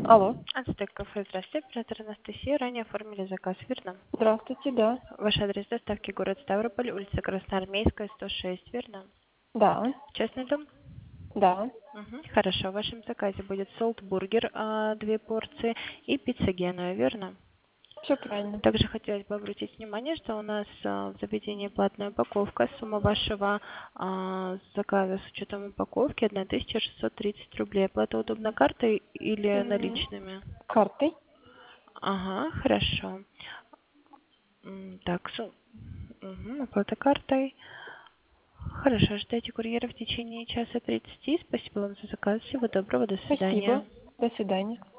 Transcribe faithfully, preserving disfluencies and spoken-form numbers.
Алло. Ацтек кафе, здравствуйте, оператор Анастасия. Ранее оформили заказ, верно? Здравствуйте, да. Ваш адрес доставки город Ставрополь, улица Красноармейская, сто шесть, верно? Да. Частный дом? Да. Мгм. Хорошо, в вашем заказе будет солт-бургер, а, две порции и пицца Генуя, верно? Все правильно. Также хотелось бы обратить внимание, что у нас а, в заведении платная упаковка. Сумма вашего а, заказа с учетом упаковки тысяча шестьсот тридцать рублей. Оплата удобна картой или М, наличными? Картой. Ага, хорошо. М, Так, су- мгм, оплата картой. Хорошо, ждайте курьера в течение часа тридцати. Спасибо вам за заказ. Всего доброго, до Спасибо. свидания. До свидания.